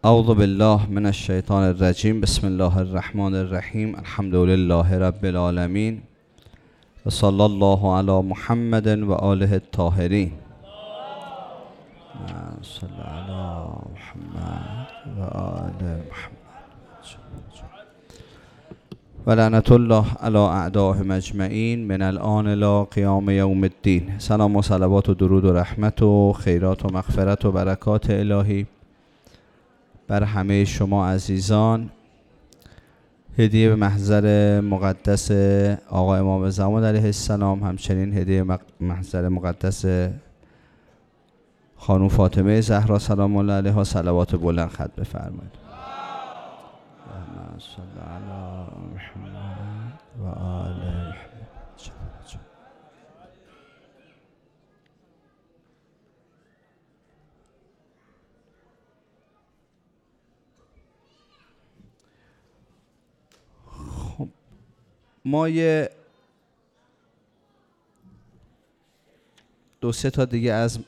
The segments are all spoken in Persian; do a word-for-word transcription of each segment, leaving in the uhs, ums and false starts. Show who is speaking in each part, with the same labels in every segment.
Speaker 1: اعوذ بالله من الشیطان الرجیم. بسم الله الرحمن الرحیم. الحمد لله رب العالمین و صلی الله علی محمد و آله الطاهرین. صلی علی محمد و آل محمد و لعنت الله علی اعدائهم اجمعین من الان الی قیام یوم الدین. سلام و صلوات و درود و رحمت و خیرات و مغفرت و برکات الهی بر همه شما عزیزان. هدیه به محضر مقدس آقا امام زمان علیه السلام، همچنین هدیه محضر مقدس خانم فاطمه زهرا سلام الله علیها صلوات بلند ختم بفرمایید. اللهم صل علی محمد و آل محمد. ما یه دو سه تا دیگه از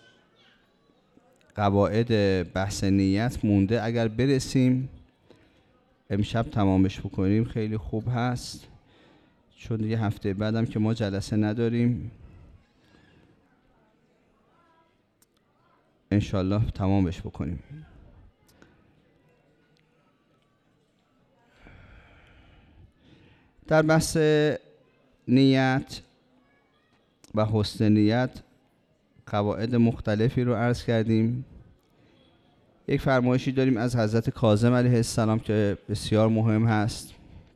Speaker 1: قواعد بحث نیت مونده، اگر برسیم امشب تمامش بکنیم خیلی خوب هست، چون دیگه هفته بعدم که ما جلسه نداریم انشالله تمامش بکنیم. در بحث نیت و حسن نیت قواعد مختلفی رو عرض کردیم. یک فرمایشی داریم از حضرت کاظم علیه السلام که بسیار مهم هست.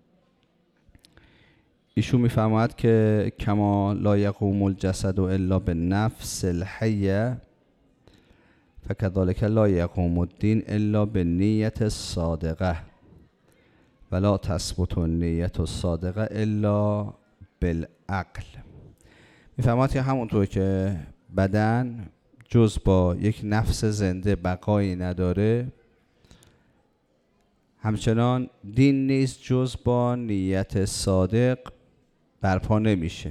Speaker 1: ایشون میفرماید که کما لا یقوم الجسد الا بالنفس الحیه فکذلک لا یقوم الدین الا بالنیت الصادقه ولا تثبت النیت الصادقه الا بالعقل. میفرماید که همونطور که بدن جز با یک نفس زنده بقایی نداره، همچنان دین نیز جز با نیت صادق برپا نمیشه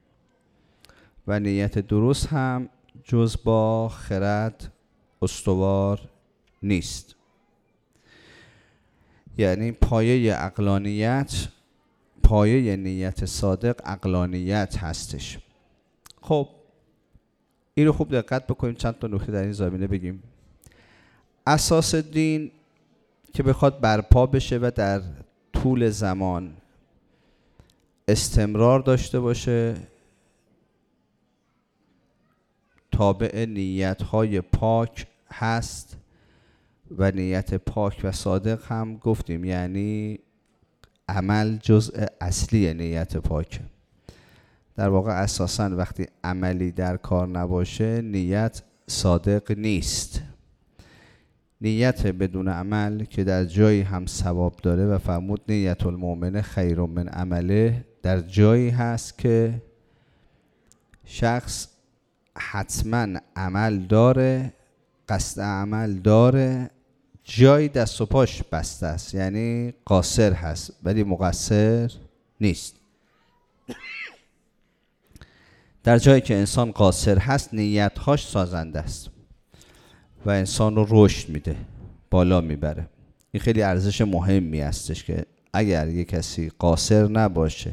Speaker 1: و نیت درست هم جز با خرد استوار نیست. یعنی پایه عقلانیت، پایه نیت صادق عقلانیت هستش. خب این رو خوب دقت بکنیم، چند تا نکته در این زمینه بگیم. اساس دین که بخواد برپا بشه و در طول زمان استمرار داشته باشه، تابع نیت‌های پاک هست و نیت پاک و صادق هم گفتیم، یعنی عمل جزء اصلی نیت پاکه. در واقع اساساً وقتی عملی در کار نباشه نیت صادق نیست. نیت بدون عمل که در جایی هم ثواب داره و فرمود نیت المؤمن خیر من عمله، در جایی هست که شخص حتما عمل داره، قصد عمل داره، جایی دست و پاش بسته است، یعنی قاصر هست ولی مقصر نیست. در جایی که انسان قاصر هست نیت‌هاش سازنده است و انسان رو رشد میده، بالا میبره. این خیلی ارزش مهمی هستش که اگر یک کسی قاصر نباشه،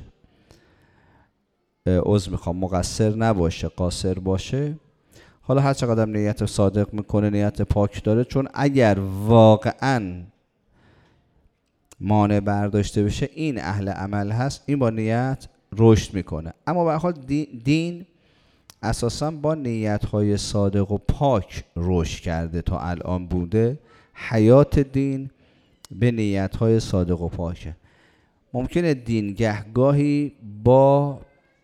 Speaker 1: عذر میخوام مقصر نباشه، قاصر باشه، حالا هر چقدر نیت صادق میکنه، نیت پاک داره، چون اگر واقعاً مانع برداشته بشه این اهل عمل هست، این با نیت رشد میکنه. اما به هر حال دین اساساً با نیت‌های صادق و پاک رشد کرده، تا الان بوده. حیات دین به نیت‌های صادق و پاکه. ممکنه دین گهگاهی با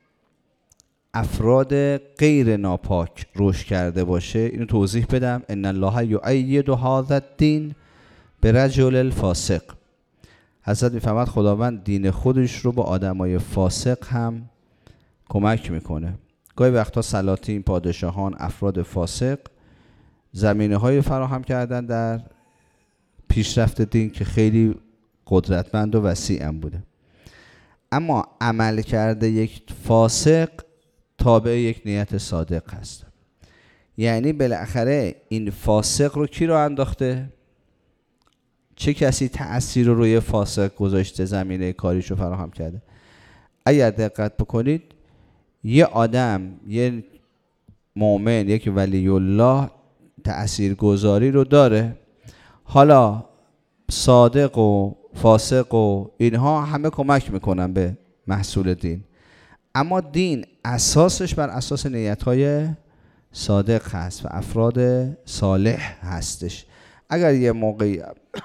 Speaker 1: افراد غیر ناپاک رشد کرده باشه. اینو توضیح بدم. ان الله یؤید هذا الدین برجل الفاسق. حضرت میفرماد خداوند دین خودش رو با آدمای فاسق هم کمک میکنه. گاهی وقتا سلاطین، پادشاهان، افراد فاسق زمینه های فراهم کردن در پیشرفت دین که خیلی قدرتمند و وسیع هم بوده. اما عمل کرده یک فاسق تابع یک نیت صادق هست. یعنی بالاخره این فاسق رو کی رو انداخته؟ چه کسی تأثیر رو روی فاسق گذاشته، زمینه کاریشو فراهم کرده. اگر دقت بکنید یه آدم، یه مؤمن، یک ولی الله تأثیرگذاری رو داره. حالا صادق و فاسق و اینها همه کمک میکنن به محصول دین، اما دین اساسش بر اساس نیت‌های صادق هست و افراد صالح هستش. اگر یه موقعی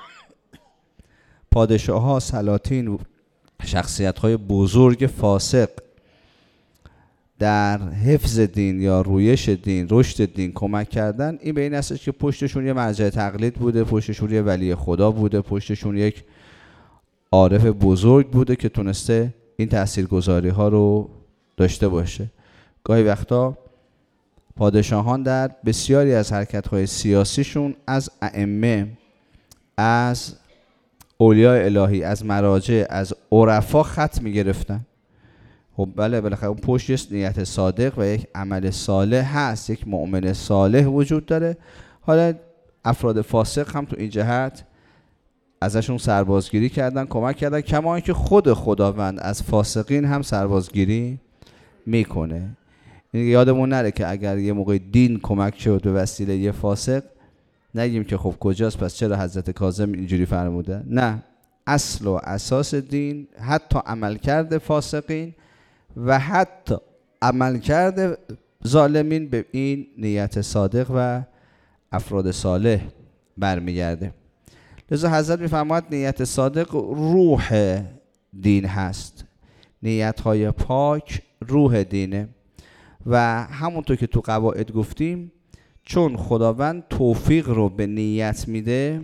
Speaker 1: پادشاه ها، سلاطین، شخصیت های بزرگ فاسق در حفظ دین یا رویش دین، رشد دین کمک کردن، این به این هستش که پشتشون یه مرجع تقلید بوده، پشتشون یه ولی خدا بوده، پشتشون یک عارف بزرگ بوده که تونسته این تاثیرگذاری ها رو داشته باشه. گاهی وقتا پادشاهان در بسیاری از حرکت های سیاسیشون از ائمه، از اولیاء الهی، از مراجع، از عرفا خط میگرفتن. خب بله، بالاخره اون پشت یک نیت صادق و یک عمل صالح هست، یک مؤمن صالح وجود داره. حالا افراد فاسق هم تو این جهت ازشون سربازگیری کردن، کمک کردن، کما اینکه خود خداوند از فاسقین هم سربازگیری میکنه. این یادمون نره که اگر یه موقع دین کمک شد به وسیله یه فاسق، نگیم که خب کجاست، پس چرا حضرت کاظم اینجوری فرموده. نه، اصل و اساس دین حتی عملکرد فاسقین و حتی عملکرد ظالمین به این نیت صادق و افراد صالح برمیگرده. لذا حضرت میفرماید نیت صادق روح دین هست، نیت‌های پاک روح دینه. و همونطور که تو قواعد گفتیم، چون خداوند توفیق رو به نیت میده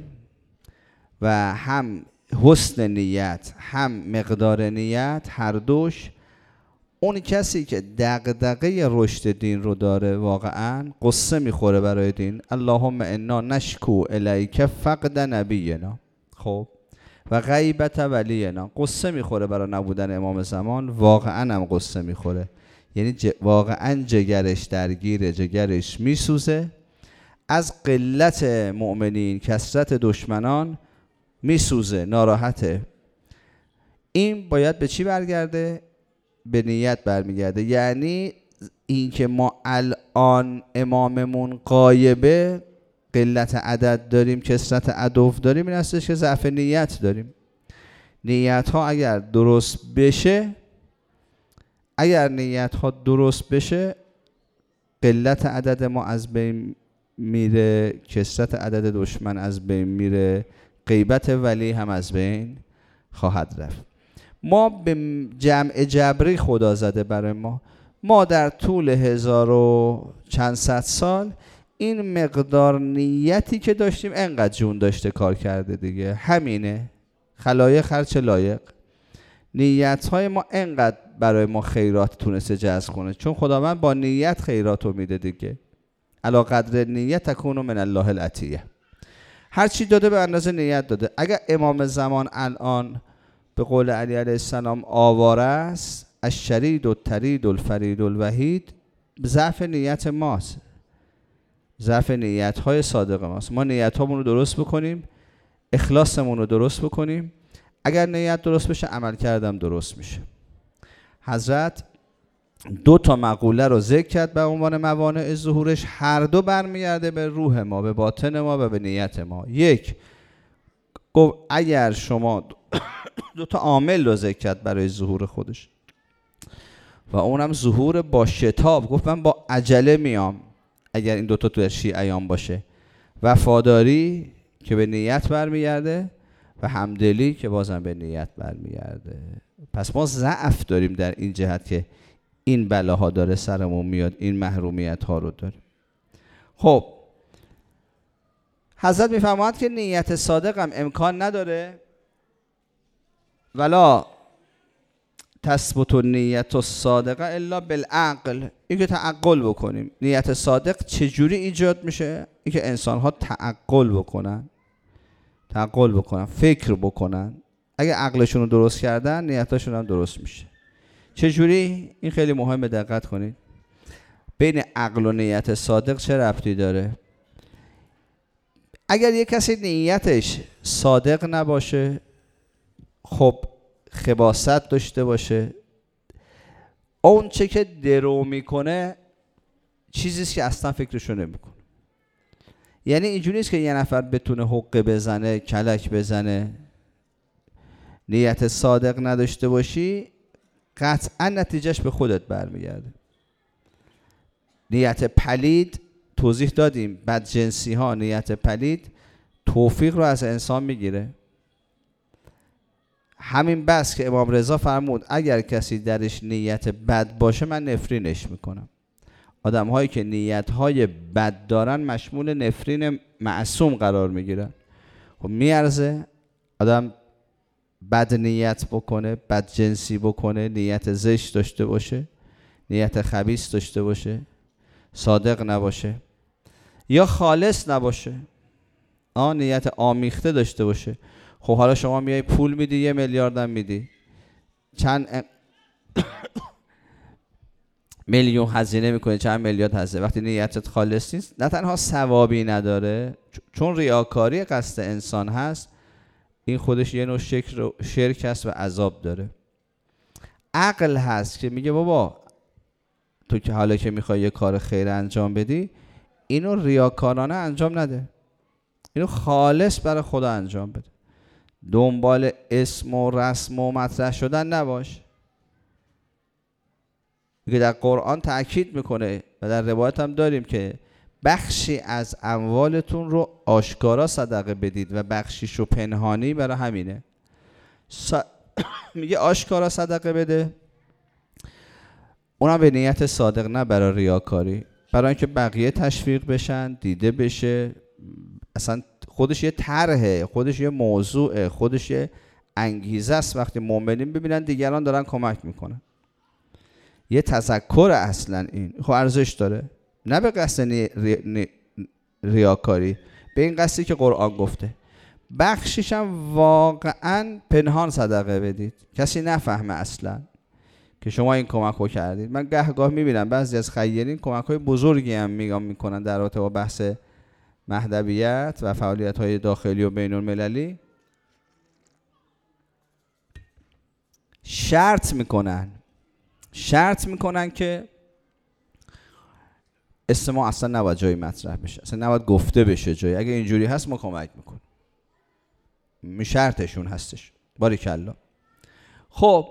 Speaker 1: و هم حسن نیت هم مقدار نیت، هر دوش، اون کسی که دغدغه رشد دین رو داره واقعا قصه میخوره برای دین. اللهم انا نشکو الیک فقد نبینا، خب، و غیبت ولینا، قصه میخوره برای نبودن امام زمان، واقعا هم قصه میخوره، یعنی ج... واقعا جگرش درگیره، جگرش میسوزه، از قلت مؤمنین، کثرت دشمنان میسوزه، ناراحته. این باید به چی برگرده؟ به نیت برمیگرده. یعنی این که ما الان اماممون غایبه، قلت عدد داریم، کثرت عدو داریم، این هستش که ضعف نیت داریم. نیت ها اگر درست بشه، اگر نیت ها درست بشه، قلت عدد ما از بین میره، کثرت عدد دشمن از بین میره، غیبت ولی هم از بین خواهد رفت. ما به جمع جبری خدا زده برای ما. ما در طول هزار و چند صد سال این مقدار نیتی که داشتیم انقدر جون داشته کار کرده دیگه، همینه. خلایق هرچه لایق، نیت های ما انقدر برای ما خیرات تونسته جذب کنه، چون خداوند با نیت خیرات رو میده دیگه. علی قدر نیت تکون من الله العطیه، هر چی داده به اندازه نیت داده. اگر امام زمان الان به قول علی علیه السلام آواره است، الشرید و ترید الفرید الوحید، ضعف نیت ماست، ضعف نیت های صادق ماست. ما نیت هامون رو درست بکنیم، اخلاصمون رو درست بکنیم. اگر نیت درست بشه، عمل کردم درست میشه. حضرت دو تا مقوله رو ذکر کرد به عنوان موانع ظهورش، هر دو برمیگرده به روح ما، به باطن ما و به نیت ما. یک گفت اگر شما دو تا عامل رو ذکر کرد برای ظهور خودش و اونم ظهور با شتاب. گفت من با عجله میام. اگر این دوتا تو شیعیان باشه، وفاداری که به نیت برمیگرده و همدلی که بازم به نیت برمیگرده. پس ما ضعف داریم در این جهت که این بلاها داره سرمون میاد، این محرومیت ها رو داریم. خب حضرت میفرماید که نیت صادق هم امکان نداره، ولا تثبت نیت الصادقه الا بالعقل. این که تعقل بکنیم. نیت صادق چجوری ایجاد میشه؟ این که انسان ها تعقل بکنن، تعقل بکنن، فکر بکنن. اگه عقلشون رو درست کردن، نیتاشون هم درست میشه. چجوری؟ این خیلی مهمه، دقت کنید. بین عقل و نیت صادق چه ربطی داره؟ اگر یک کسی نیتش صادق نباشه، خب خباثت داشته باشه، اون چه که درو میکنه چیزیست که اصلا فکرشو نمیکنه. یعنی اینجوری نیست که یه نفر بتونه حقه بزنه، کلک بزنه، نیت صادق نداشته باشی، قطعا نتیجهش به خودت برمیگرده. نیت پلید توضیح دادیم، بدجنسی ها، نیت پلید توفیق رو از انسان میگیره. همین بس که امام رضا فرمود اگر کسی درش نیت بد باشه من نفرینش میکنم. آدم هایی که نیت های بد دارن مشمول نفرین معصوم قرار میگیرن. خب میارزه آدم بد نیت بکنه، بد جنسی بکنه، نیت زشت داشته باشه، نیت خبیث داشته باشه، صادق نباشه یا خالص نباشه، آن نیت آمیخته داشته باشه. خب حالا شما میای پول میدی، یه میلیاردم میدی، چند میلیون هزینه میکنه، چند میلیارد هزینه، وقتی نیتت خالص نیست نه تنها ثوابی نداره، چون ریاکاری قصد انسان هست، این خودش یه نوع شرک است و عذاب داره. عقل هست که میگه بابا تو که حالا که میخوای یه کار خیر انجام بدی، اینو ریاکارانه انجام نده، اینو خالص برای خدا انجام بده، دنبال اسم و رسم و مطرح شدن نباش. میگه در قرآن تأکید میکنه و در روایت هم داریم که بخشی از اموالتون رو آشکارا صدقه بدید و بخشیش رو پنهانی. برای همینه س... میگه آشکارا صدقه بده، اونم به نیت صادق، نه برای ریاکاری، برای اینکه بقیه تشویق بشن، دیده بشه. اصلا خودش یه طرحه، خودش یه موضوعه، خودش یه انگیزه است. وقتی مؤمنین ببینن دیگران دارن کمک میکنن، یه تذکر اصلا، این خب ارزش داره، نه به قصد نی... ری... نی... ریاکاری، به این قصدی که قرآن گفته. بخشش هم واقعا پنهان صدقه بدید، کسی نفهمه اصلا که شما این کمک رو کردید. من گهگاه میبینم بعضی از خیرین کمک های بزرگی هم میگم میکنن در رابطه با بحث مهدویت و فعالیت های داخلی و بین المللی، شرط میکنن شرط میکنن که اسم ما اصلا نباید جایی مطرح بشه، اصلا نباید گفته بشه جایی، اگه اینجوری هست ما کمک میکنیم. شرطشون هستش. باریکالله. خب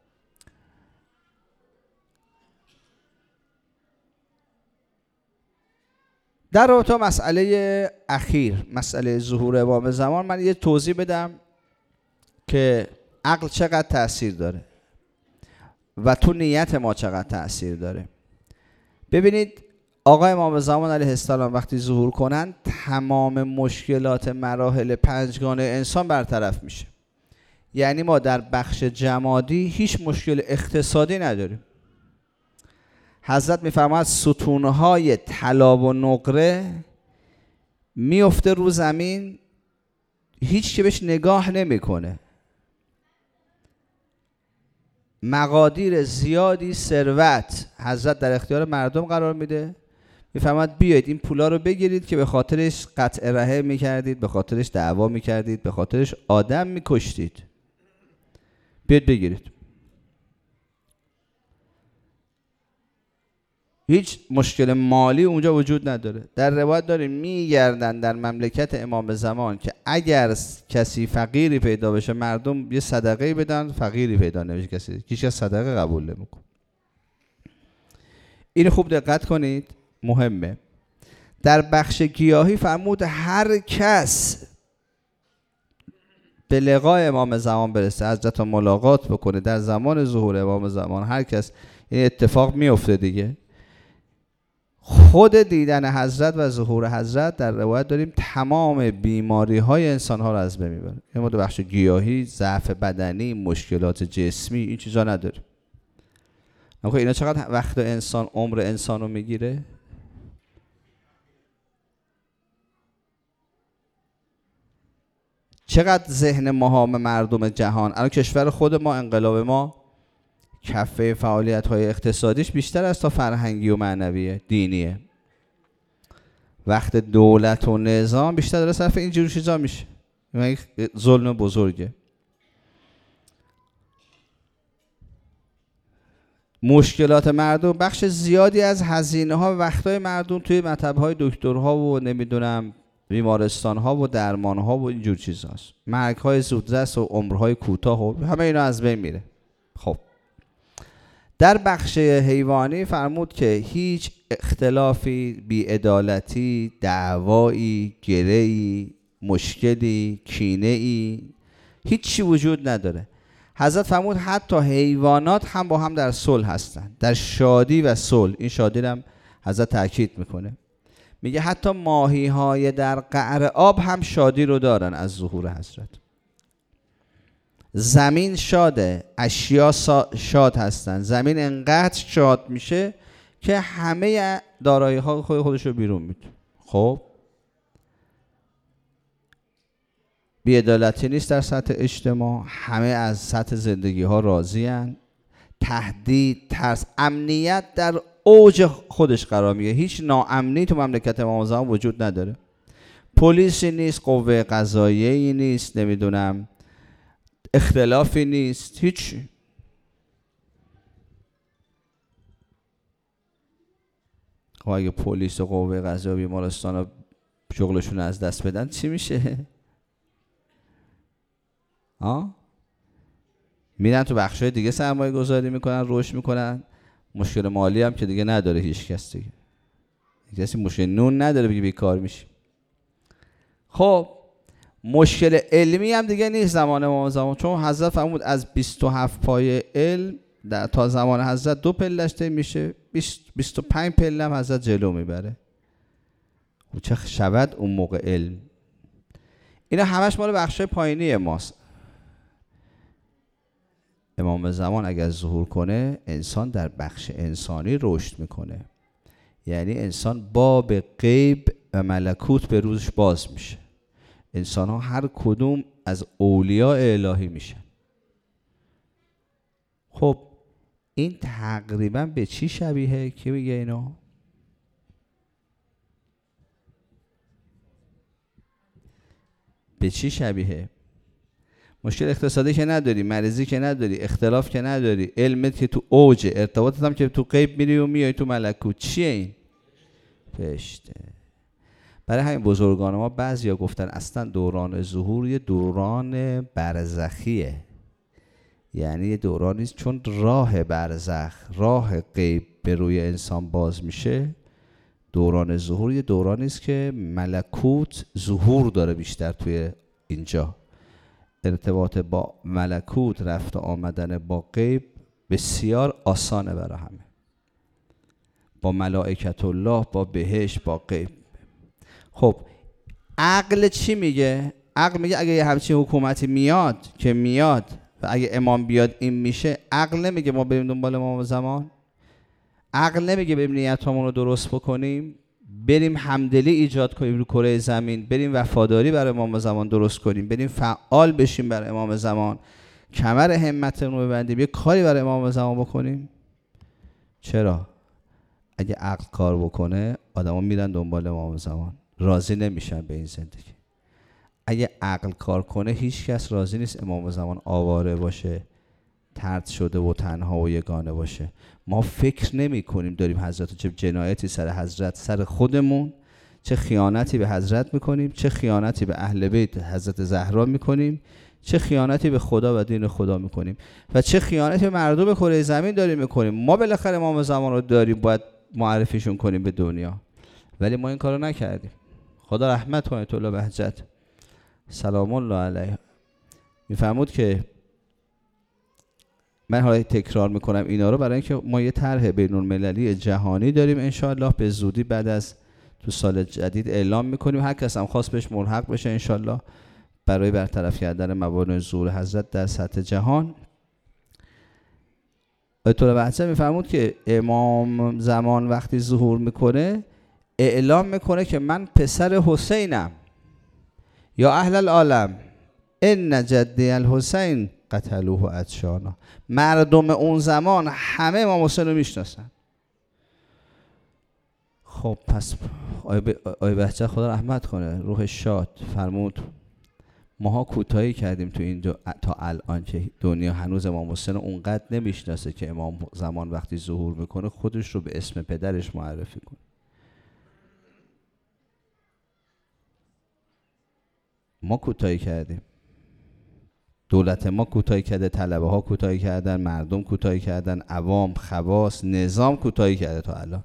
Speaker 1: در رابطه مسئله اخیر، مسئله ظهور امام زمان، من یه توضیح بدم که عقل چقدر تأثیر داره و تو نیت ما چقدر تأثیر داره. ببینید آقا امام زمان علیه السلام وقتی ظهور کنن تمام مشکلات مراحل پنجگانه انسان برطرف میشه. یعنی ما در بخش جمادی هیچ مشکل اقتصادی نداریم. حضرت میفرماید ستونهای طلا و نقره میفته رو زمین، هیچ که بهش نگاه نمیکنه. مقادیر زیادی ثروت حضرت در اختیار مردم قرار میده، میفرماید بیایید این پولا رو بگیرید که به خاطرش قطع رحم میکردید، به خاطرش دعوا میکردید، به خاطرش آدم میکشتید، بیایید بگیرید. هیچ مشکل مالی اونجا وجود نداره. در روایت داریم میگردن در مملکت امام زمان که اگر کسی فقیری پیدا بشه مردم یه صدقه بدن، فقیری پیدا نمیشه کسی، هیچ کس صدقه قبول نمیکنه. اینو خوب دقت کنید، مهمه. در بخش گیاهی فرمود هر کس به لقای امام زمان برسه، حضرت ملاقات بکنه در زمان ظهور امام زمان، هر کس، این اتفاق میفته دیگه، خود دیدن حضرت و ظهور حضرت در روایت داریم تمام بیماری های انسان ها رو از بین میبره. این مورد بخش گیاهی، ضعف بدنی، مشکلات جسمی، این چیزا نداریم. نمیخوای اینا چقدر وقت انسان، عمر انسان رو میگیره؟ چقدر ذهن مهام مردم جهان، الان کشور خود ما، انقلاب ما کفه فعالیت های اقتصادیش بیشتر از تا فرهنگی و معنویه، دینیه. وقت دولت و نظام بیشتر داره صرف اینجور چیزا میشه. این ظلم بزرگه. مشکلات مردم، بخش زیادی از هزینه ها و وقتهای مردم توی مطب‌های دکترها و نمیدونم بیمارستان ها و درمان ها و اینجور چیزاست. مرگ های زودرس و عمرهای کوتاه و همه اینا از بین میره. خب در بخش حیوانی فرمود که هیچ اختلافی، بی‌عدالتی، دعوایی، گره‌ای، مشکلی، کینه‌ای، هیچی وجود نداره. حضرت فرمود حتی حیوانات هم با هم در صلح هستن، در شادی و صلح. این شادی رو هم حضرت تاکید میکنه، میگه حتی ماهی های در قعر آب هم شادی رو دارن از ظهور حضرت. زمین شاده، اشیا شاد هستن. زمین انقدر شاد میشه که همه دارایی ها خود خودش رو بیرون میده. خب بی‌عدالتی نیست در سطح اجتماع، همه از سطح زندگی ها راضی هن. تهدید، ترس، امنیت در اوج خودش قرار میگه. هیچ ناامنی تو مملکت امام زمان وجود نداره. پلیسی نیست، قوه قضاییه‌ای نیست، نمیدونم اختلافی نیست، هیچ. خب اگه پلیس و قوه قضاییه و بیمارستان ها شغلشون از دست بدن چی میشه؟ ها؟ میرن تو بخشای دیگه سرمایه گذاری میکنن، رشد میکنن. مشکل مالی هم که دیگه نداره هیچ کس دیگه. کسی مشکل نون نداره بگه بیکار میشه. خب مشکل علمی هم دیگه نیست زمان امام زمان، چون حضرت فرمود از بیست و هفت پایه علم در تا زمان حضرت دو پله‌اش طی میشه، بیست و پنج پله هم حضرت جلو میبره. و چه شود اون موقع علم؟ اینا همش مال بخشای پایینی ماست. امام زمان اگر ظهور کنه انسان در بخش انسانی رشد میکنه، یعنی انسان باب غیب و ملکوت به روزش باز میشه. انسان ها هر کدوم از اولیاء الهی میشن. خب این تقریبا به چی شبیه؟ کی میگه اینو؟ به چی شبیه؟ مشکل اقتصادی که نداری، مریضی که نداری، اختلاف که نداری، علمت که تو اوجه، ارتباطت هم که تو غیب میری و میای تو ملکوت. چیه این؟ بهشته. برای همین بزرگان ما بعضیا گفتن اصلا دوران ظهور یه دوران برزخیه، یعنی یه دورانی است چون راه برزخ، راه غیب به روی انسان باز میشه. دوران ظهور یه دورانی است که ملکوت ظهور داره بیشتر توی اینجا. ارتباط با ملکوت، رفت آمدن با غیب بسیار آسانه برای همه، با ملائکت الله، با بهشت، با غیب. خب عقل چی میگه؟ عقل میگه اگه یه همچین حکومتی میاد که میاد و اگه امام بیاد این میشه، عقل نمیگه ما بریم دنبال امام زمان. عقل نمیگه بریم نیتامون رو درست بکنیم، بریم همدلی ایجاد کنیم رو کره زمین، بریم وفاداری برای امام زمان درست کنیم، بریم فعال بشیم برای امام زمان، کمر همتمون رو ببندیم، یه کاری برای امام زمان بکنیم. چرا؟ اگه عقل کار بکنه آدما میرن دنبال امام زمان، راضی نمیشن به این زندگی. اگه عقل کار کنه هیچ کس راضی نیست امام زمان آواره باشه، طرد شده و تنها و یگانه باشه. ما فکر نمی کنیم داریم حضرت، چه جنایتی سر حضرت، سر خودمون، چه خیانتی به حضرت میکنیم، چه خیانتی به اهل بیت حضرت زهرا میکنیم، چه خیانتی به خدا و دین خدا میکنیم و چه خیانتی به مردم کره زمین داریم میکنیم. ما بالاخره امام زمان رو داریم، باید معرفیشون کنیم به دنیا، ولی ما این کارو نکردیم. خدا رحمت کنه طول بهجت سلام الله علیه میفرمود که من حالا تکرار میکنم اینا رو برای اینکه ما یه طرح بین‌المللی جهانی داریم ان شاء الله به زودی بعد از تو سال جدید اعلام میکنیم. هر کس هم خواست بهش ملحق بشه ان شاء الله برای برطرف کردن موانع ظهور حضرت در سطح جهان. آیت الله بهجت میفرمود که امام زمان وقتی ظهور میکنه اعلام میکنه که من پسر حسینم، یا اهل العالم ان جدی الحسین قتلوه عطشانا. مردم اون زمان همه امام حسین رو میشناسن. خب پس آی بهجت خدا رحمت کنه، روح شاد، فرمود ماها کوتاهی کردیم تو این دو تا الان که دنیا هنوز امام حسین اونقدر نمیشناسه که امام زمان وقتی ظهور میکنه خودش رو به اسم پدرش معرفی کنه. ما کوتاهی کردیم، دولت ما کوتاهی کرده، طلبه ها کوتاهی کردن، مردم کوتاهی کردن، عوام، خواص، نظام کوتاهی کرده تا الان.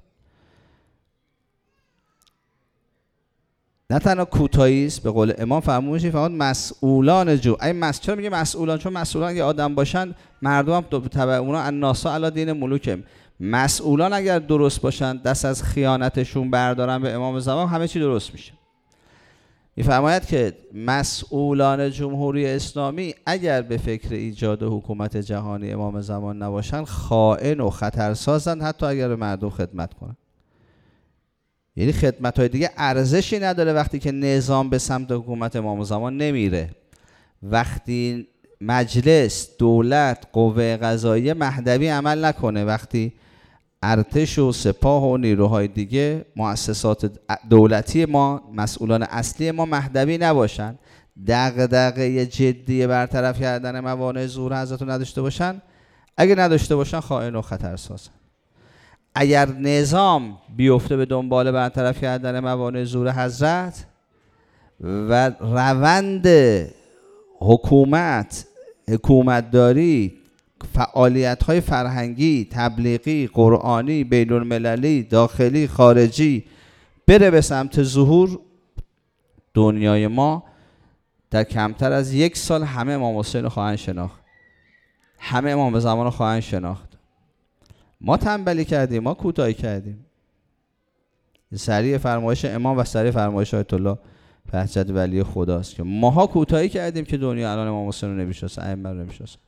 Speaker 1: نه تنها کوتاهی است، به قول امام فرمودش فرمود مسئولان جو. این مس چرا میگه مسئولان؟ چون مسئولان اگه آدم باشن مردم هم تبع اونا، الناسا علی دین ملوکهم. مسئولان اگر درست باشن، دست از خیانتشون بردارن به امام زمان، همه چی درست میشه. میفرماید که مسئولان جمهوری اسلامی اگر به فکر ایجاد حکومت جهانی امام زمان نباشن، خائن و خطرسازن، حتی اگر به مردم خدمت کنن. یعنی خدمت‌های دیگه ارزشی نداره وقتی که نظام به سمت حکومت امام زمان نمیره. وقتی مجلس، دولت، قوه قضاییه مهدوی عمل نکنه، وقتی ارتش و سپاه و نیروهای دیگه، مؤسسات دولتی ما، مسئولان اصلی ما مهدوی نباشن، دغدغه جدی برطرف کردن موانع ظهور حضرت رو نداشته باشن، اگه نداشته باشن خائن و خطرسازن. اگر نظام بیفته به دنبال برطرف کردن موانع ظهور حضرت و روند حکومت، حکومتداری، فعالیت‌های فرهنگی، تبلیغی، قرآنی، بین‌المللی، داخلی، خارجی بره به سمت ظهور، دنیای ما در کمتر از یک سال همه امام حسین رو خواهند شناخت، همه امام زمان رو خواهند شناخت. ما تنبلی کردیم، ما کوتاهی کردیم. سریع فرمایش امام و سریع فرمایش آیت الله بهجت ولی خداست که ماها کوتاهی کردیم که دنیا الان امام حسین رو نمی‌شناسه، ائمه رو نمی‌شناسه.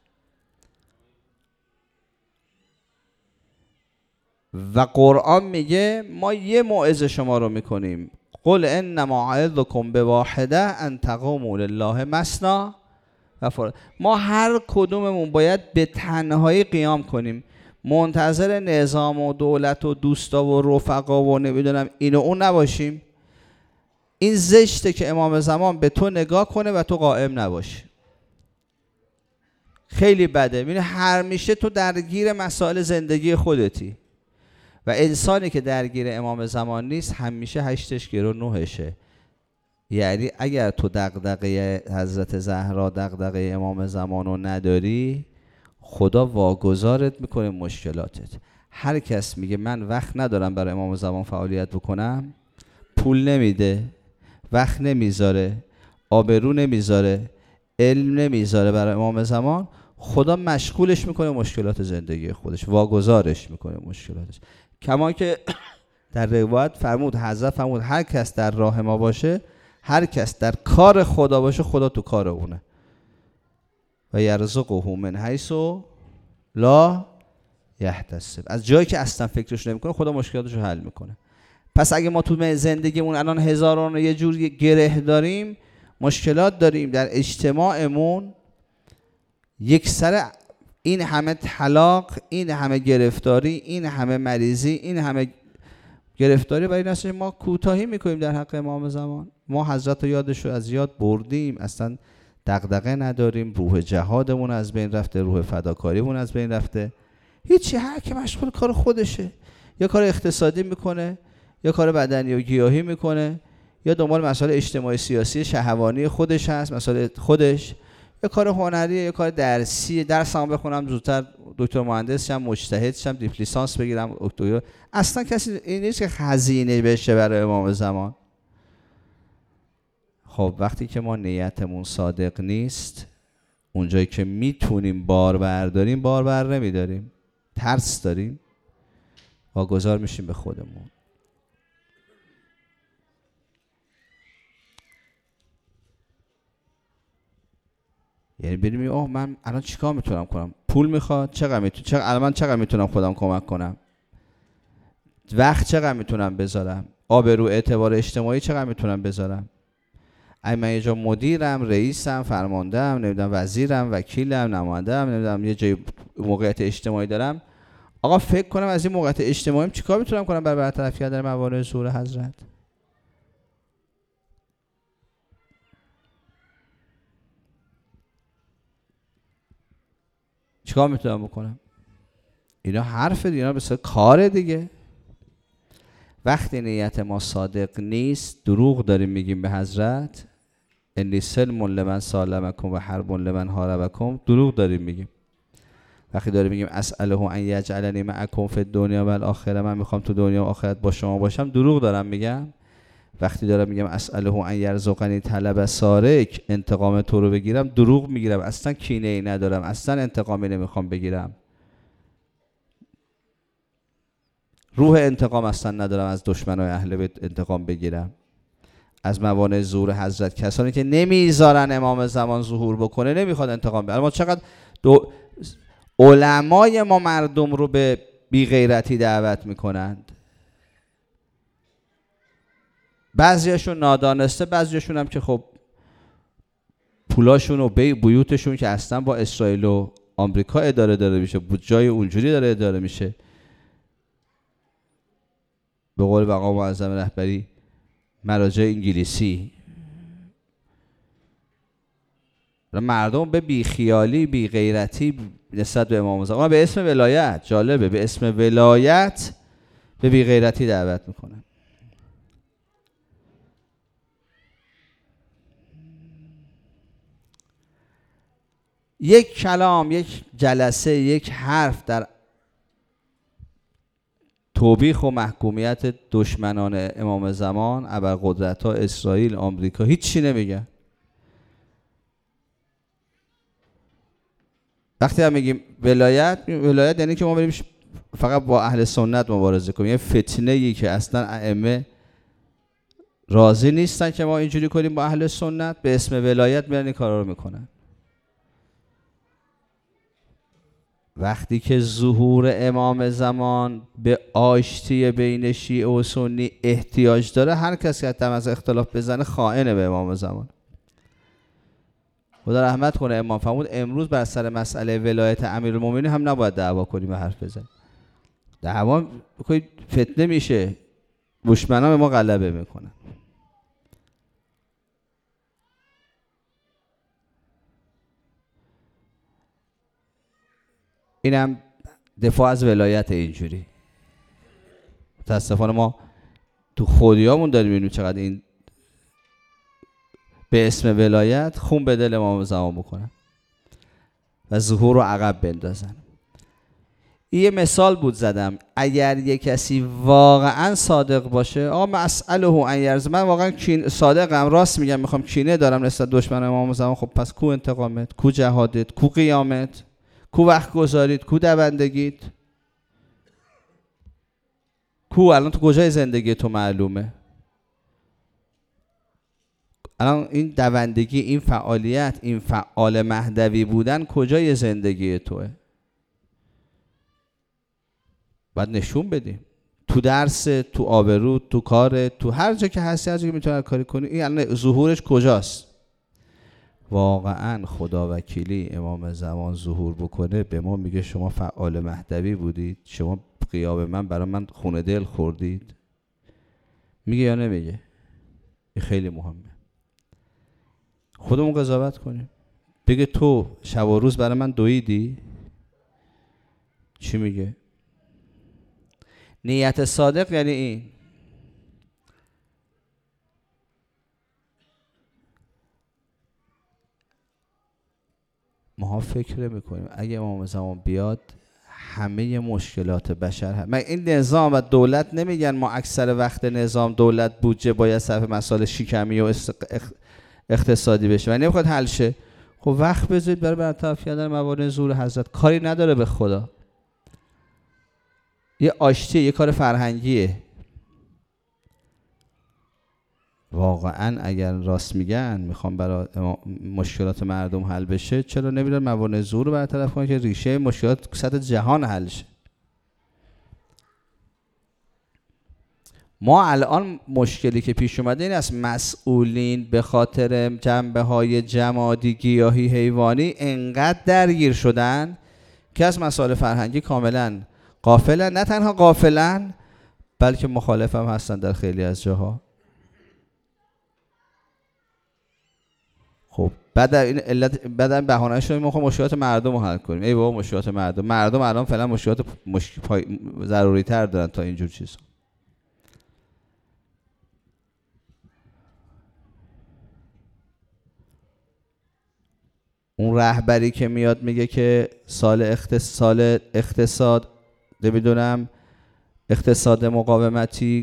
Speaker 1: و قرآن میگه ما یه موعظه شما رو میکنیم، قل انما اعظکم بواحده ان تقوموا لله مثنی و فردا. ما هر کدوممون باید به تنهایی قیام کنیم، منتظر نظام و دولت و دوستا و رفقا و نمیدونم این و اون نباشیم. این زشته که امام زمان به تو نگاه کنه و تو قائم نباشی. خیلی بده. میبینی هر میشه تو درگیر مسائل زندگی خودتی و انسانی که درگیر امام زمان نیست همیشه هشتش گرو نهشه. یعنی اگر تو دغدغه حضرت زهرا، دغدغه امام زمان رو نداری، خدا واگذارت میکنه مشکلاتت. هر کس میگه من وقت ندارم برای امام زمان فعالیت بکنم، پول نمیده، وقت نمیذاره، آبرو نمیذاره، علم نمیذاره برای امام زمان، خدا مشغولش میکنه مشکلات زندگی خودش، واگذارش میکنه مشکلاتش. کما که در روایت فرمود، حضرت فرمود هر کس در راه ما باشه، هر کس در کار خدا باشه، خدا تو کار اونه. و یرزقه من حیث لا یحتسب، از جایی که اصلا فکرش نمیکنه خدا مشکلاتش رو حل میکنه. پس اگه ما تو زندگیمون الان هزاران یه جور گره داریم، مشکلات داریم در اجتماعمون، یک سر این همه طلاق، این همه گرفتاری، این همه مریضی، این همه گرفتاری، برای این است ما کوتاهی میکنیم در حق امام زمان. ما حضرت یادش رو از یاد بردیم، اصلا دغدغه نداریم، روح جهادمون از بین رفته، روح فداکاریمون از بین رفته، هیچی، هر کی مشغول کار خودشه، یا کار اقتصادی میکنه، یا کار بدنی و گیاهی میکنه، یا دنبال مسائل اجتماعی سیاسی شهوانی خودش هست، مسائل خودش، یا کار هنری، یا کار درسی، درسام بخونم زودتر دکتر مهندس شم، مجتهد شم، دیپ لیسانس بگیرم، دکترا. اصلا کسی این نیست که خزینه بشه برای امام زمان. خب وقتی که ما نیتمون صادق نیست، اونجایی که میتونیم بار برداریم بار بر نمیداریم، ترس داریم، واگذار میشیم به خودمون. یعنی بریم اوه من الان چیکار میتونم کنم؟ پول میخواد، چقدر میتونم، چقدر الان من چقدر میتونم خودم کمک کنم؟ وقت چقدر میتونم بذارم؟ آبرو، اعتبار اجتماعی چقدر میتونم بذارم؟ اگه من یه جا مدیرم، رئیسم، فرماندهم، نمیدونم وزیرم، وکیلم، نماینده‌ام، نمیدونم یه جای موقعیت اجتماعی دارم، آقا فکر کنم از این موقعیت اجتماعیم چیکار میتونم کنم برای برطرف کردن موانع ظهور حضرت؟ چیکار میتونم بکنم؟ اینا حرف دیگه، اینا بسیار کار دیگه. وقتی نیت ما صادق نیست، دروغ داریم میگیم به حضرت، انی سلم لمن سالمکم و حرب لمن حاربکم، دروغ داریم میگیم. وقتی داریم میگیم اسأله ان یجعلنی معکم فی الدنیا و الاخره، من میخوام تو دنیا و آخرت با شما باشم، دروغ دارم میگم. وقتی دارم میگم اسأله ان یرزقنی طلب سارک، انتقام تو رو بگیرم، دروغ میگیرم. اصلا کینه ای ندارم، اصلا انتقامی نمیخوام بگیرم، روح انتقام اصلا ندارم از دشمنای اهل بیت انتقام بگیرم. از موانع ظهور حضرت، کسانی که نمیذارن امام زمان ظهور بکنه، نمیخواد انتقام بگیره. ما چقدر دو علمای ما مردم رو به بی غیرتی دعوت میکنند، بعضیاشون نادانسته، بعضیاشون هم که خب پولاشون و بیوتشون که اصلا با اسرائیل و آمریکا اداره داره میشه، جای اونجوری داره اداره میشه. به قول بقا معظم رهبری مراجع انگلیسی، مردم به بیخیالی، بی غیرتی نسبت به امام زمان به اسم ولایت، جالبه، به اسم ولایت به بی غیرتی دعوت میکنن. یک کلام، یک جلسه، یک حرف در توبیخ و محکومیت دشمنان امام زمان، ابرقدرت‌ها اسرائیل، آمریکا، هیچ چی نمیگن. وقتی هم میگیم ولایت، ولایت یعنی که ما بریم فقط با اهل سنت مبارزه کنیم، یه فتنه ای که اصلا ائمه راضی نیستن که ما اینجوری کنیم با اهل سنت، به اسم ولایت میرن این کارا رو میکنن. وقتی که ظهور امام زمان به آشتی بین شیعه و سنی احتیاج داره، هر کسی که دم از اختلاف بزنه خائنه به امام زمان. خدا رحمت کنه امام فرمود امروز بر سر مسئله ولایت امیرالمومنین هم نباید دعوا کنیم و حرف بزنیم. دعوا بکنید فتنه میشه، دشمنان به ما غلبه میکنن. اینم دفاع از ولایت. اینجوری متاسفانه ما تو خودیامون داریم میبینیم چقدر این به اسم ولایت خون به دل امام زمان بکنن و ظهور رو عقب بندازن. یه مثال بود زدم، اگر یه کسی واقعا صادق باشه، آقا مسئله ان یرز، من واقعا کین صادقم، راست میگم، میخوام کینه دارم نسبت دشمن امام زمان، خب پس کو انتقامت، کو جهادت، کو قیامت، کو وقت گذارید، کو دوندگیت، کو الان تو کجای زندگی تو معلومه؟ الان این دوندگی، این فعالیت، این فعال مهدوی بودن کجای زندگی توه؟ باید نشون بدیم تو درس، تو آبرو، تو کار، تو هر جا که هستی، هر جا که میتونی کاری کنی. این الان ظهورش کجاست؟ واقعا خدا وکیلی امام زمان ظهور بکنه به ما میگه شما فعال مهدوی بودید، شما غیاب من برای من خون دل خوردید. میگه یا نمیگه؟ این خیلی مهمه. خودمون قضاوت کنیم. بگه تو شب و روز برای من دویدی؟ چی میگه؟ نیت صادق یعنی این. ما فکر میکنیم اگه امام زمان بیاد همه مشکلات بشر هم. من این نظام و دولت نمیگن ما اکثر وقت نظام دولت بودجه باید صرف مسائل شیکمی و اقتصادی بشه و نمیخواد حل شه، خب وقت بذارید برای برطرف کردن موانع ظهور حضرت. کاری نداره به خدا، یه آشتیه، یه کار فرهنگیه. واقعا اگر راست میگن میخوام برای مشکلات مردم حل بشه، چرا نمیرن موانع ظهور رو برطرف کنن که ریشه مشکلات سطح جهان حل شه؟ ما الان مشکلی که پیش اومده این است، مسئولین به خاطر جنبه های جمادی، گیاهی، حیوانی انقدر درگیر شدن که از مسائل فرهنگی کاملا غافلن، نه تنها غافلن بلکه مخالف هم هستن در خیلی از جاها. خب بعد این علت بعدن بهانه شد ما خب مشکلات مردم رو حل کنیم. ای بابا مشکلات مردم مردم الان فعلا مشکلات مش... پای... ضروری تر دارن تا اینجور چیزا. اون رهبری که میاد میگه که سال اقتصاد اقتصاد نمیدونم اقتصاد مقاومتی،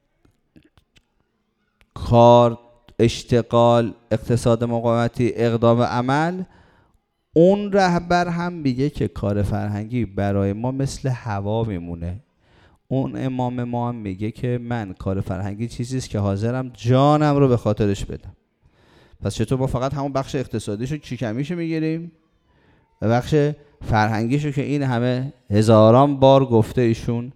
Speaker 1: کار، اشتغال، اقتصاد مقاومتی، اقدام عمل، اون رهبر هم میگه که کار فرهنگی برای ما مثل هوا میمونه. اون امام ما هم میگه که من کار فرهنگی چیزیست که حاضرم جانم رو به خاطرش بدم. پس چطور ما فقط همون بخش اقتصادیشو چیکمیشو میگیریم و بخش فرهنگیشو که این همه هزاران بار گفته ایشون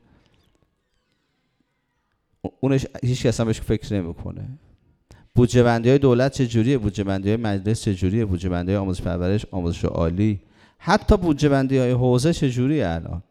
Speaker 1: اونش هیچ کس هم بهش فکر نمیکنه. بودجه بندی های دولت چجوریه، بودجه بندی های مجلس چجوریه، بودجه بندی های آموزش پرورش، آموزش عالی، حتی بودجه بندی های حوزه چجوریه الان،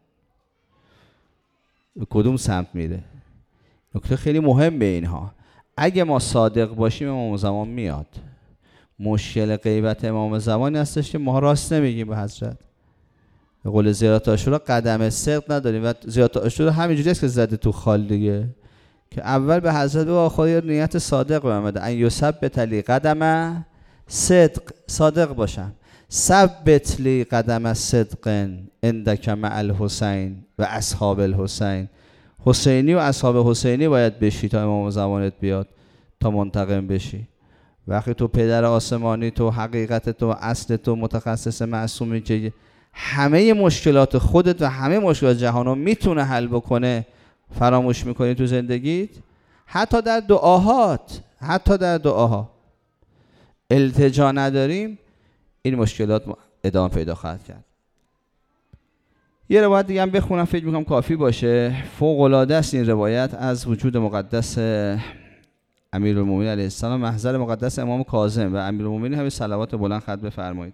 Speaker 1: به کدوم سمت میره. نکته خیلی مهم به اینها. اگه ما صادق باشیم امام زمان میاد. مشکل غیبت امام زمانی هستش که ما راست نمیگیم به حضرت. به قول زیارت عاشورا قدم صدق نداریم و زیارت عاشورا همینجوری است که زده تو خال دیگه، که اول به حضرت بگو خدا نیت صادق بمده ان یثبت لی قدم صدق، صادق باشم. ثبت لی قدم صدق عندک مع الحسین و اصحاب الحسین. حسینی و اصحاب حسینی باید بشی تا امام زمانت بیاد تا منتقم بشی. وقتی تو پدر آسمانی، تو حقیقت، تو اصل، تو متخصص معصومی که همه مشکلات خودت و همه مشکلات جهان رو میتونه حل بکنه فراموش میکنی تو زندگیت، حتی در دعاهات، حتی در دعاها التجا نداریم، این مشکلات ادامه پیدا خواهد کرد. یه روایت دیگه هم بخونم فکر میکنم کافی باشه. فوق العاده است این روایت از وجود مقدس امیرالمومنین علیه السلام، محضر مقدس امام کاظم و امیرالمومنین همین صلوات بلند ختم بفرمایید.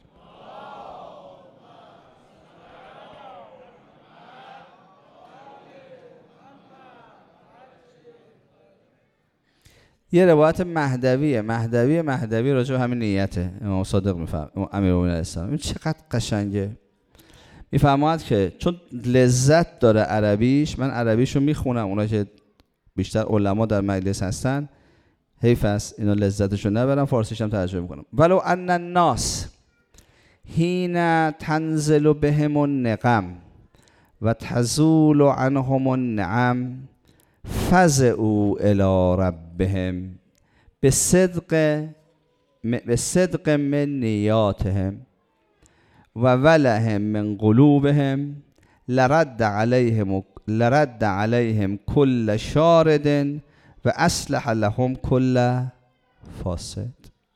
Speaker 1: یه روایت مهدویه مهدوی مهدوی راجع به همین نیته امام صادق میفهم امیرالمومنین علیه السلام. این چقدر قشنگه. میفرماید که چون لذت داره عربیش، من عربیشو میخونم، اونا که بیشتر علما در مجلس هستن حیف است اینا لذتشو نبرن، فارسیش هم ترجمه میکنم. ولو ان الناس حین تنزل بهم النقم و تزول عنهم النعم فزعوا الی ربهم بصدق بصدق من نیاتهم و ولهم من قلوبهم لرد علیهم لرد علیهم کل شارد و اصلح لهم کل فاسد.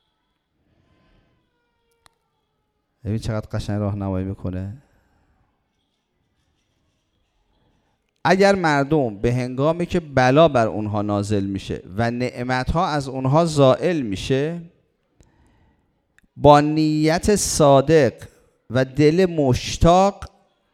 Speaker 1: ببین چقدر قشنگ راهنمایی میکنه. اگر مردم به هنگامی که بلا بر اونها نازل میشه و نعمتها از اونها زائل میشه با نیت صادق و دل مشتاق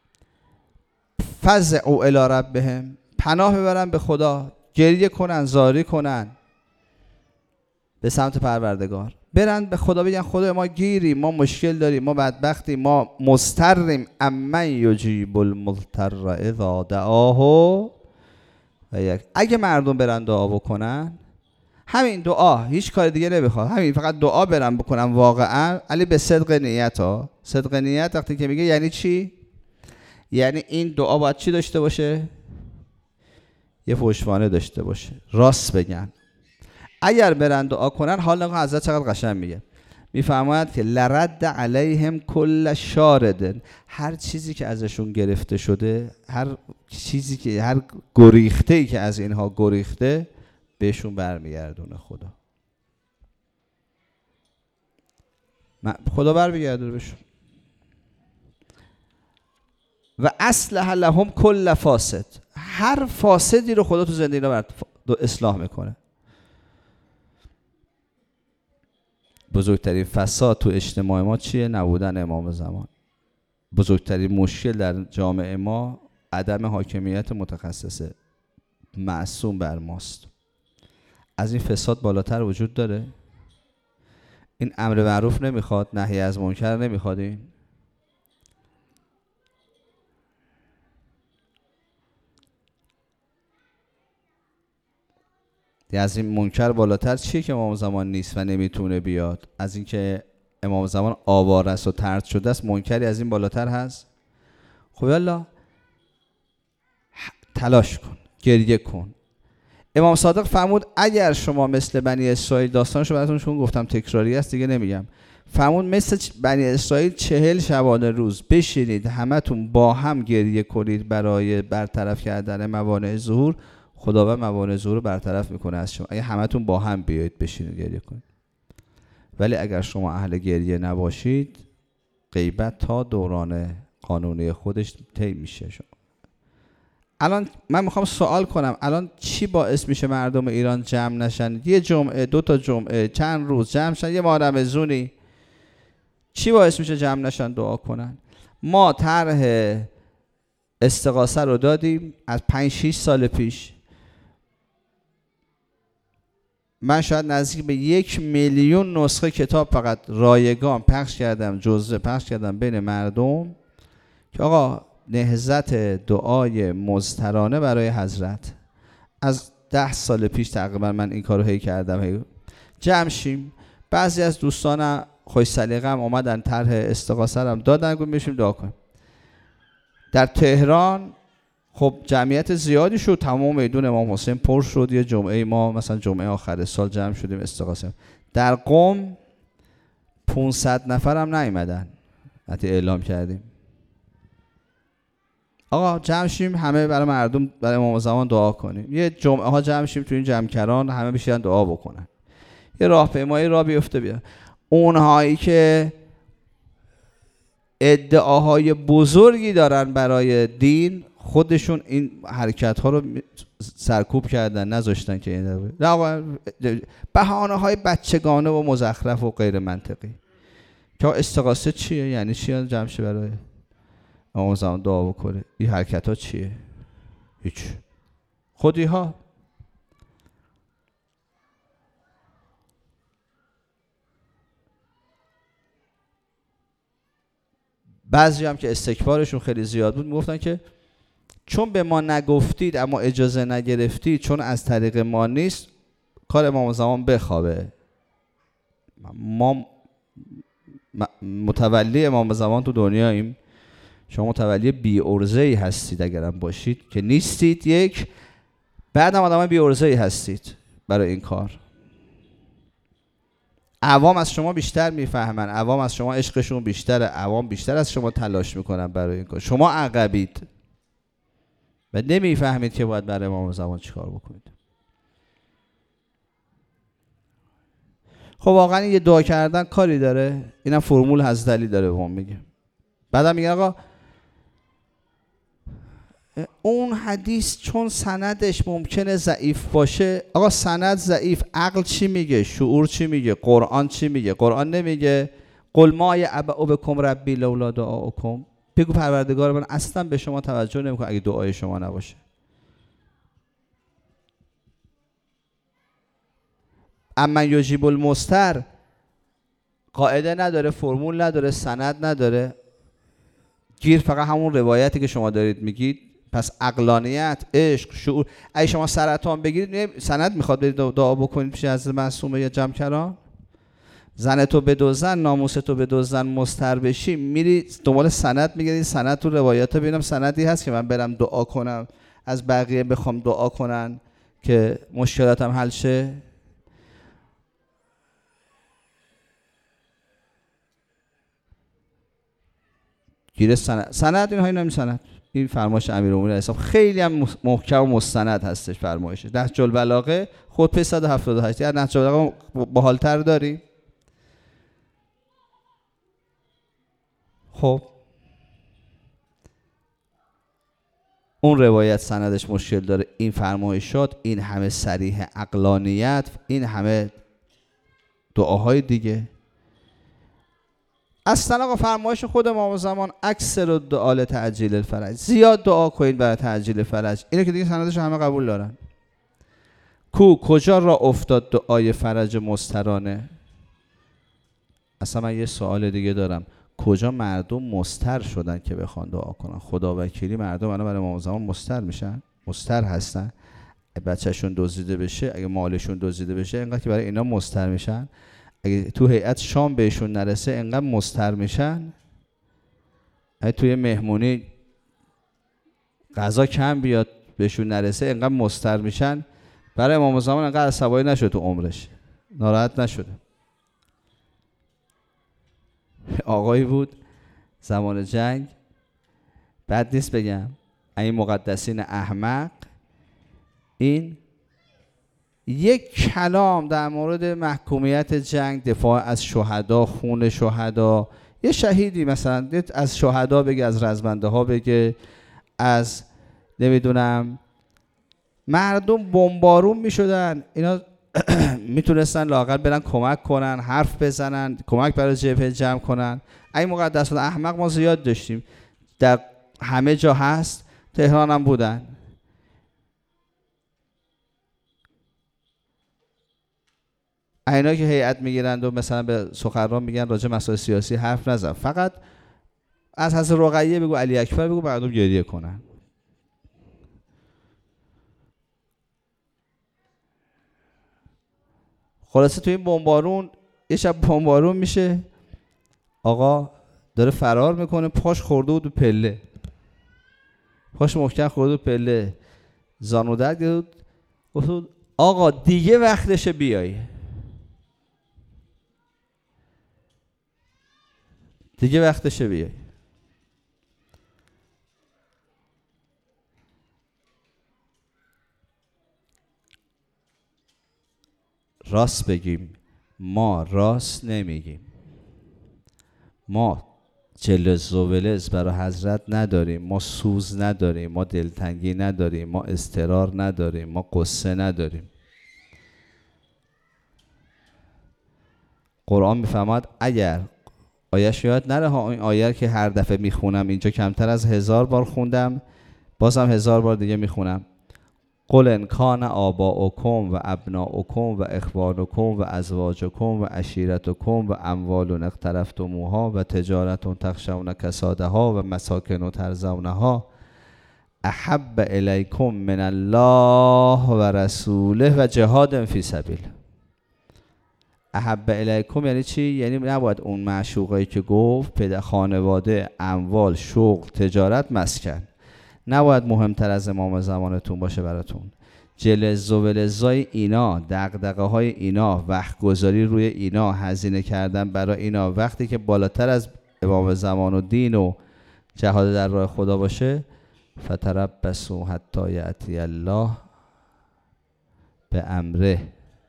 Speaker 1: فزعوا الی ربهم، پناه ببرن به خدا، گریه کنن، زاری کنن به سمت پروردگار، برن به خدا بگن خدا ما گیریم، ما مشکل داریم، ما بدبختیم، ما مضطریم. امن یجیب المضطر اذا دعاه. و یک اگه مردم برن دعا بکنن، همین دعا، هیچ کار دیگه نمیخواد، همین فقط دعا برن بکنن واقعا، علی به صدق نیت ها. صدق نیت وقتی که میگه یعنی چی؟ یعنی این دعا باید چی داشته باشه؟ یه پشتوانه داشته باشه، راست بگن. اگر برن دعا کنن، حال نگاه حضرت چقدر قشنگ میگه، میفرماید که لرد علیهم کل شارد، هر چیزی که ازشون گرفته شده، هر چیزی که هر گریخته ای که از اینها گریخته بهشون برمیگردونه خدا. خدا برمیگردونه بهشون. و اصلح لهم کل فاسد، هر فاسدی رو خدا تو زندگی رو اصلاح میکنه. بزرگترین فساد تو اجتماع ما چیه؟ نبودن امام زمان. بزرگترین مشکل در جامعه ما عدم حاکمیت متخصص معصوم بر ماست. از این فساد بالاتر وجود داره؟ این امر معروف نمیخواد، نهی از منکر نمیخواد؟ این از این منکر بالاتر چیه که امام زمان نیست و نمیتونه بیاد؟ از این که امام زمان آواره است و طرد شده است، منکری از این بالاتر هست؟ خب یالا تلاش کن، گریه کن. امام صادق فرمود اگر شما مثل بنی اسرائیل، داستانشو براتون چون گفتم تکراری است دیگه نمیگم، فرمود مثل بنی اسرائیل چهل شبانه روز بشینید همتون با هم گریه کنید برای برطرف کردن موانع ظهور، خداوند موانع ظهور رو برطرف میکنه از شما. اگه همتون با هم بیایید بشینید گریه کنید. ولی اگر شما اهل گریه نباشید، غیبت تا دوران قانونی خودش طی میشه. شما الان من میخوام سوال کنم، الان چی باعث میشه مردم ایران جمع نشن؟ یه جمعه، دو تا جمعه، چند روز جمع شن، یه ماه رمضونی، چی باعث میشه جمع نشن دعا کنن؟ ما طرح استغاثه رو دادیم از پنج شش سال پیش. من شاید نزدیک به یک میلیون نسخه کتاب فقط رایگان پخش کردم، جزوه پخش کردم بین مردم که آقا نهضت دعای مضطرانه برای حضرت. از ده سال پیش تقریبا من این کارو هی کردم، هی جمع شیم. بعضی از دوستان خوش سلیقه هم اومدن طرح استغاثه هم دادن، گفتم بشیم دعا کنیم. در تهران خب جمعیت زیادی شد، تمام میدون امام حسین پر شد. یه جمعه ما مثلا جمعه آخر سال جمع شدیم استغاثه. در قم پانصد نفر هم نیومدن، حتی اعلام کردیم آقا جمع شیم همه برای مردم، برای امام زمان دعا کنیم. یه جمعه ها جمع شیم تو این جمعکران، همه بشینن دعا بکنن. یه راهپیمایی راه بیفته بیا. اونهایی که ادعاهای بزرگی دارن برای دین، خودشون این حرکت ها رو سرکوب کردن، نذاشتن که این بهانه های بچگانه و مزخرف و غیر منطقی. که استغاثه چیه؟ یعنی چی جمع شه برای امام زمان دعا بکنه؟ این حرکت ها چیه؟ هیچ. خودی ها بعضی هم که استکبارشون خیلی زیاد بود میگفتن که چون به ما نگفتید اما اجازه نگرفتید، چون از طریق ما نیست، کار امام زمان بخوابه. ما متولی امام زمان تو دنیاییم، شما متولی بی ارزه‌ای هستید اگرم باشید که نیستید. یک بعد هم آدم بی ارزه‌ای هستید برای این کار. عوام از شما بیشتر میفهمن، عوام از شما عشقشون بیشتره، عوام بیشتر از شما تلاش میکنن برای این کار. شما عقبید و نمیفهمید که باید برای امام زمان چیکار بکنید. خب واقعا یه دعا کردن کاری داره؟ اینم فرمول حضرت علی داره بهمون میگه. بعدم میگه آقا اون حدیث چون سندش ممکنه ضعیف باشه، آقا سند ضعیف، عقل چی میگه؟ شعور چی میگه؟ قرآن چی میگه؟ قرآن نمیگه قل ما یعبأ بکم ربی لولا دعاؤکم؟ بگو پروردگار من اصلا به شما توجه نمیکنه اگه دعای شما نباشه. اما یجیب المضطر قاعده نداره، فرمول نداره، سند نداره، گیر فقط همون روایتی که شما دارید میگید. پس عقلانیت، عشق، شعور. اگه شما سرطان بگیرید سند میخواد برید دعا بکنید پیش حضرت معصومه یا جمعکران؟ زن تو بدزدن، ناموس تو بدزدن، مضطر بشی، میری دنبال سند میگردی، سند تو روایت ها ببینم سندی هست که من برم دعا کنم، از بقیه بخوام دعا کنن که مشکلاتم حل شه. گیر سند، سند اینها اینا سند. این فرمایش امیرالمومنین علیه السلام خیلی هم محکم و مستند هستش فرمایشش. نهج البلاغه خود پی صد و هفتاد و هشت. یعنی نهج البلاغه باحال‌تر داری؟ خب اون روایت سندش مشکل داره، این فرمایشات، این همه صریح عقلانیت، این همه دعاهای دیگه. اصلا آقا فرمایش خود امام زمان اکثر الدعاء لتعجیل الفرج، زیاد دعا کنید برای تعجیل فرج. اینو که دیگه سندش همه قبول دارن. کو کجا را افتاد دعای فرج مضطرانه؟ اصلا من یه سوال دیگه دارم، کجا مردم مضطر شدن که بخوان دعا کنن؟ خدا وکیلی مردم الان برای امام زمان مضطر میشن؟ مضطر هستن؟ بچه‌شون دزدیده بشه، اگه مالشون دزدیده بشه اینقدر که برای اینا مضطر میشن؟ اگه تو هیئت شام بهشون نرسه اینقدر مضطر میشن؟ اگه توی مهمونی غذا کم بیاد بهشون نرسه اینقدر مضطر میشن؟ برای امام زمان اینقدر عصبانی نشد تو عمرش، ناراحت نشده. آقایی بود زمان جنگ، بد نیست بگم، این مقدسین احمق، این یک کلام در مورد محکومیت جنگ، دفاع از شهدا، خون شهدا، یه شهیدی مثلا از شهدا بگه، از رزمنده ها بگه، از نمیدونم مردم بمبارون میشدن، اینا میتونستن لااقل برن کمک کنن، حرف بزنن، کمک برای جبهه جمع کنن. این مقدسات احمق ما زیاد داشتیم، در همه جا هست، تهران هم بودن. اینا که هیئت میگیرند و مثلا به سخنران میگن راجع مسائل سیاسی حرف نزن، فقط از حضرت رقیه بگو، علی اکبر بگو، مردم گریه کنن. خلاصه تو این بمبارون، یه شب بمبارون میشه، آقا داره فرار میکنه، پاش خورده بود پله، پاش محکم خورده بود پله، زانو درد گرفت، گفت آقا دیگه وقتشه بیای، دیگه وقتشه بیای. راست بگیم، ما راست نمیگیم، ما جلز و ولز برای حضرت نداریم، ما سوز نداریم، ما دلتنگی نداریم، ما اضطرار نداریم، ما قصه نداریم. قرآن میفرماد اگر آیه یاد نره ها، این آیه که هر دفعه میخونم اینجا کمتر از هزار بار خوندم، بازم هزار بار دیگه میخونم. قل ان کان آباؤکم و ابناؤکم و اخوانکم و ازواجکم و عشیرتکم و اموال اقترفتموها و تجارت تخشون کسادها و مساکن ترضونها احب الیکم من الله و رسوله و جهاد فی سبیل. احب الیکم یعنی چی؟ یعنی نباید اون معشوقایی که گفت پدر، خانواده، اموال، شغل، تجارت، مسکن نباید مهمتر از امام زمانتون باشه براتون. جلز و ولزای اینا، دغدغه های اینا، وقت گذاری روی اینا، هزینه کردن برای اینا، وقتی که بالاتر از امام زمان و دین و جهاد در راه خدا باشه، فتربصوا حتی یأتی الله به امره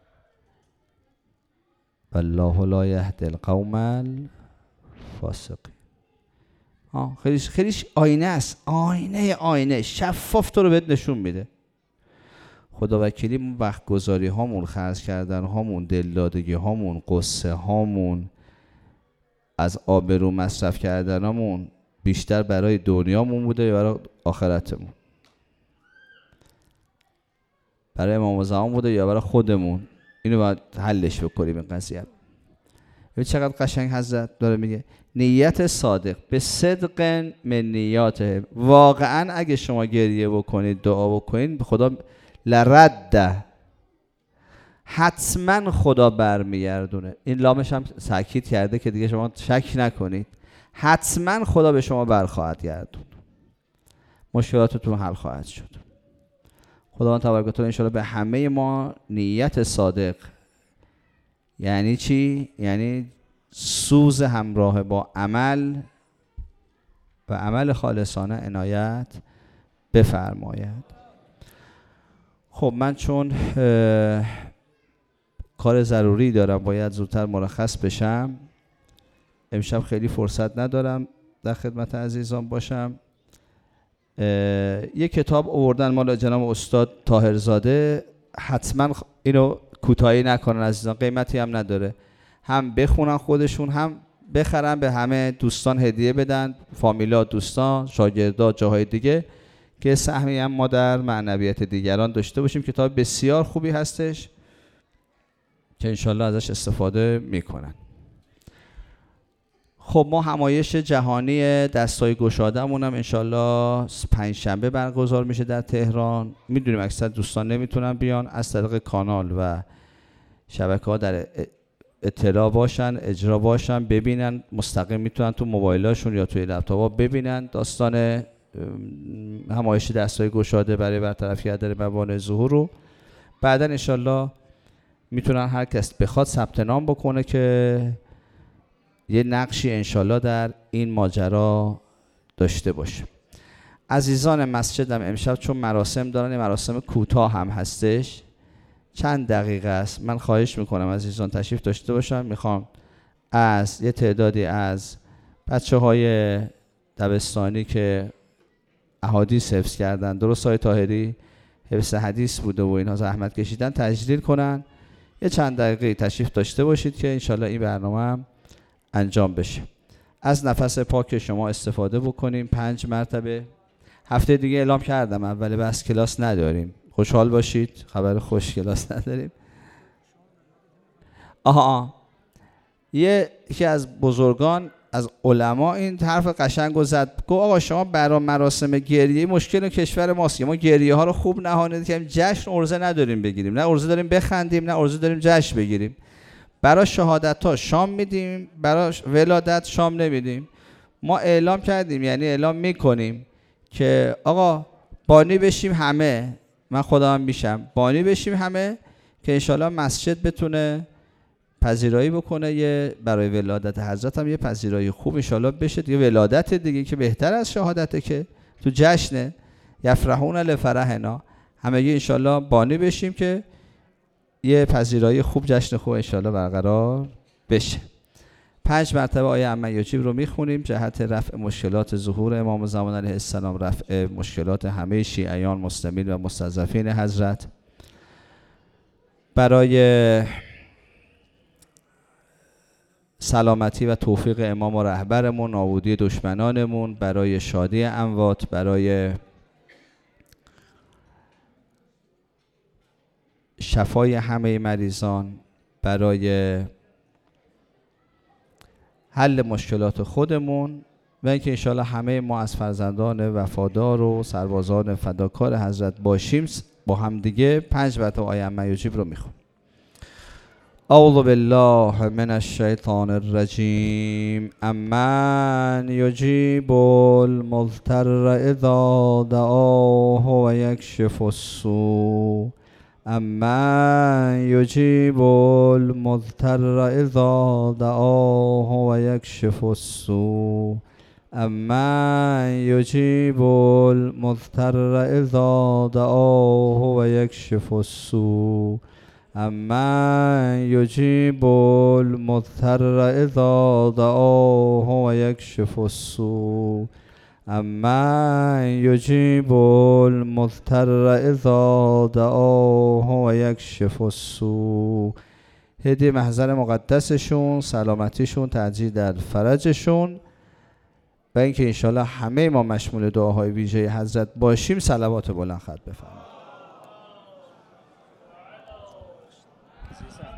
Speaker 1: والله لا یهدی القوم الفاسقین. آه خیلی خیلی آینه است، آینه آینه شفاف تو رو بهت نشون میده. خدا وکیلی وقت گذاری هامون، خرج کردن هامون، دلدادگی هامون، قصه هامون، از آبرو مصرف کردن هامون بیشتر برای دنیامون بوده یا برای آخرتمون؟ برای امام زمان بوده یا برای خودمون؟ اینو باید حلش بکنیم این قضیه. ببین چقدر قشنگ حضرت داره میگه نیت صادق به صدق من نیاته. واقعا اگه شما گریه بکنید، دعا بکنید، به خدا لرد، حتما خدا برمیگردونه. این لامش هم تاکید کرده که دیگه شما شک نکنید، حتما خدا به شما برخواهد گردون، مشکلاتتون حل خواهد شد. خداوند تبارک و تعالی ان شاءالله به همه ما نیت صادق، یعنی چی؟ یعنی سوز همراه با عمل و عمل خالصانه عنایت بفرماید. خب من چون کار ضروری دارم، باید زودتر مرخص بشم، امشب خیلی فرصت ندارم در خدمت عزیزان باشم. یک کتاب آوردن مال جناب استاد طاهرزاده، حتما اینو کوتاهی نکنن عزیزان، قیمتی هم نداره، هم بخونن خودشون، هم بخرن به همه دوستان هدیه بدن، فامیلا، دوستان، شاگردا، جاهای دیگه، که سهمی هم ما در معنویت دیگران داشته باشیم. کتاب بسیار خوبی هستش که انشالله ازش استفاده میکنن. خب ما همایش جهانی دستای گشاده‌مون هم انشالله پنج شنبه برگزار میشه در تهران. میدونیم اکثر دوستان نمیتونن بیان، از طریق کانال و شبکه ها در اطلاع باشن، اجرا باشن، ببینن، مستقیم میتونن تو موبایلاشون یا توی لپتاپ ها ببینن داستان همایش دستای گشاده برای برطرف کردن موانع ظهور رو. بعدا انشالله میتونن هر کس بخواد ثبت نام بکنه که یه نقشی انشالله در این ماجرا داشته باشه. عزیزان مسجدم امشب چون مراسم دارن، مراسم کوتاه هم هستش، چند دقیقه است، من خواهش میکنم عزیزان تشریف داشته باشن. میخوام از یه تعدادی از بچه های دبستانی که احادیث حفظ کردن، درست های طاهری حفظ حدیث بوده و اینها زحمت کشیدن، تجلیل کنن. یه چند دقیقه تشریف داشته باشید که انشالله این برنامه هم انجام بشه. از نفس پاک شما استفاده بکنیم پنج مرتبه. هفته دیگه اعلام کردم اول بس کلاس نداریم، خوشحال باشید. خبر خوش، کلاس نداریم. آها آه. یکی از بزرگان از علما این حرف قشنگ رو زد، گفت آقا شما برای مراسم گریه، مشکل کشور ماست، ما گریه ها رو خوب نهانه که جشن ارزه نداریم بگیریم، نه ارزه داریم بخندیم، نه ارزه داریم جشن بگیریم. برای شهادت ها شام میدیم، برای ولادت شام نمیدیم. ما اعلام کردیم، یعنی اعلام میکنیم که آقا بانی بشیم همه، من خودم میشم بانی بشیم همه، که انشالله مسجد بتونه پذیرایی بکنه. یه برای ولادت حضرت هم یه پذیرایی خوب انشالله بشه دیگه. ولادت دیگه که بهتر از شهادته، که تو جشنه یفرحون لفرحنا، همه یه انشالله بانی بشیم که یه پذیرایی خوب، جشن خوب انشالله برقرار بشه. پنج مرتبه آیه عمن یجیب رو میخونیم جهت رفع مشکلات ظهور امام زمان علیه السلام، رفع مشکلات همه شیعیان، مسلمین و مستضعفین حضرت، برای سلامتی و توفیق امام و رهبرمون، نابودی دشمنانمون، برای شادی اموات، برای شفای همه مریضان، برای حل مشکلات خودمون، و اینکه انشاءالله همه ما از فرزندان وفادار و سربازان فداکار حضرت باشیم. با هم دیگه پنج مرتبه آیه عمن یجیب رو میخونیم. اعوذ بالله من الشیطان الرجیم. امن یجیب المضطر اذا دعاه و یکشف السوء. امن یجیب المضطر اذا دعاه و یکشف السوء. امن یجیب المضطر اذا دعاه و یکشف السوء. امن یجیب المضطر اذا دعاه و یکشف السوء. امن یجیب المضطر اذا دعاه و یکشف السوء. هدیه محضر مقدسشون، سلامتیشون، تعجیل در فرجشون، و اینکه انشالله همه ما مشمول دعاهای ویژه حضرت باشیم. صلوات بلند خط بفرمایید.